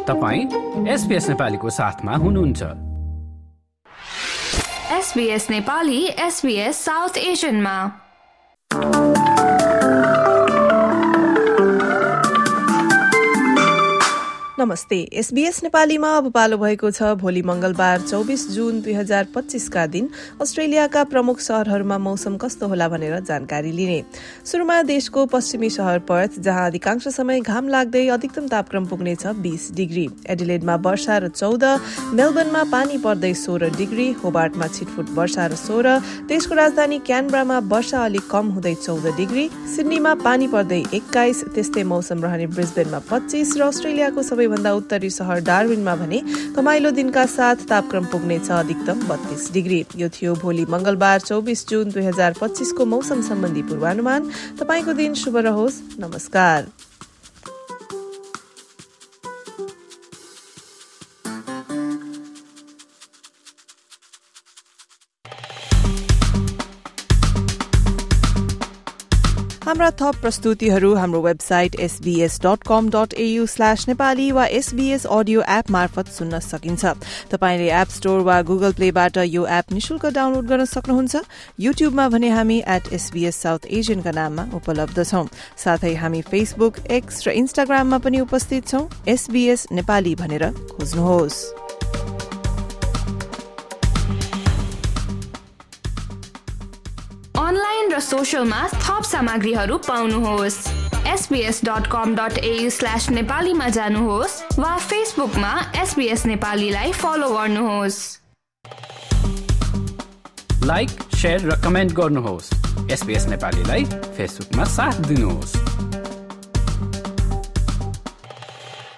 तपाईं SBS नेपालीको साथमा हुनुहुन्छ। SBS नेपाली SBS साउथ एशियनमा। नमस्ते। SBS नेपालीमा अब पालो भएको छ भोलि मंगलबार 24 जुन 2025 का दिन अस्ट्रेलियाका प्रमुख शहरहरूमा मौसम कस्तो होला भनेर जानकारी लिने। सुरुमा देशको पश्चिमी शहर पर्थ, जहाँ अधिकांश समय घाम लाग्दै अधिकतम तापक्रम पुग्नेछ 20 डिग्री। एडिलेडमा वर्षा र 14, मेलबर्नमा पानी पर्दै 16 डिग्री, होबार्टमा छिटफुट वर्षा र 16, देशको राजधानी क्यानबरामा वर्षा अलिक कम हुँदै 14 डिग्री, सिडनीमा पानी पर्दै 21, त्यस्तै मौसम रहने ब्रिस्बेनमा 25 र अस्ट्रेलियाको सबैभन्दा उत्तरी शहर डार्विनमा भने कमाइलो दिनका साथ तापक्रम पुग्नेछ अधिकतम 32 डिग्री। यो थियो भोलि मंगलबार 24 जुन 2025 को मौसम सम्बन्धी पूर्वानुमान। तपाईको दिन शुभ रहोस्। नमस्कार। हाम्रा थप प्रस्तुतिहरू हाम्रो वेबसाइट sbs.com.au/nepali वा SBS अडियो एप मार्फत सुन्न सकिन्छ। तपाईले एप स्टोर वा गुगल प्लेबाट यो एप निशुल्क डाउनलोड गर्न सक्नुहुन्छ। युट्युबमा भने हामी @SBS साउथ एशियन का नाममा उपलब्ध छौं। साथै हामी फेसबुक, एक्स र इन्स्टाग्राममा पनि उपस्थित छौं। SBS नेपाली भनेर खोज्नुहोस्। अनलाइन र सोशलमा थप सामग्रीहरू पाउनुहोस्। sbs.com.au/नेपालीमा जानुहोस् वा फेसबुकमा SBS नेपालीलाई फलो गर्नुहोस्। लाइक, शेयर र कमेन्ट गर्नुहोस्। SBS नेपालीलाई फेसबुकमा साथ दिनुहोस्।